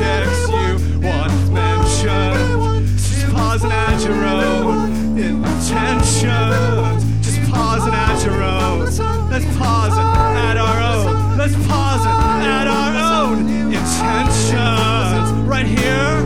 chicks you once mentioned. Just pause and add your own intentions. Just pause and add your own. Let's pause and add our own. Let's pause and add our own intentions. Right here.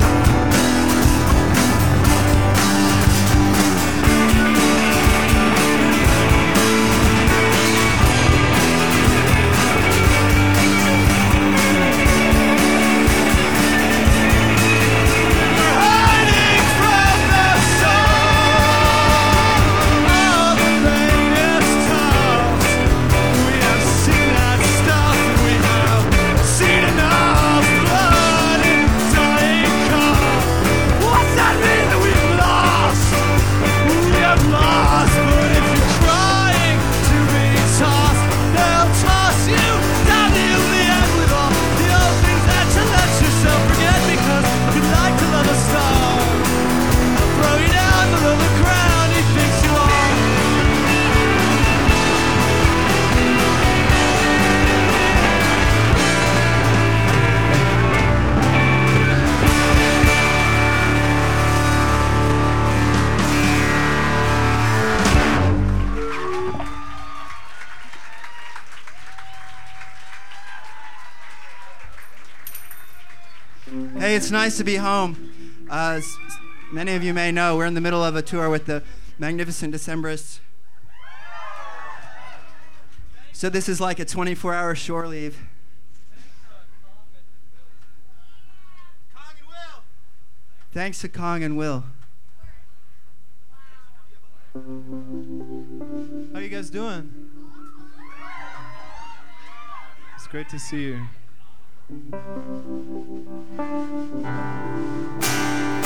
Hey, it's nice to be home. As many of you may know, we're in the middle of a tour with the Magnificent Decemberists. So this is like a 24-hour shore leave. Thanks to Kong and Will. How you guys doing? It's great to see you.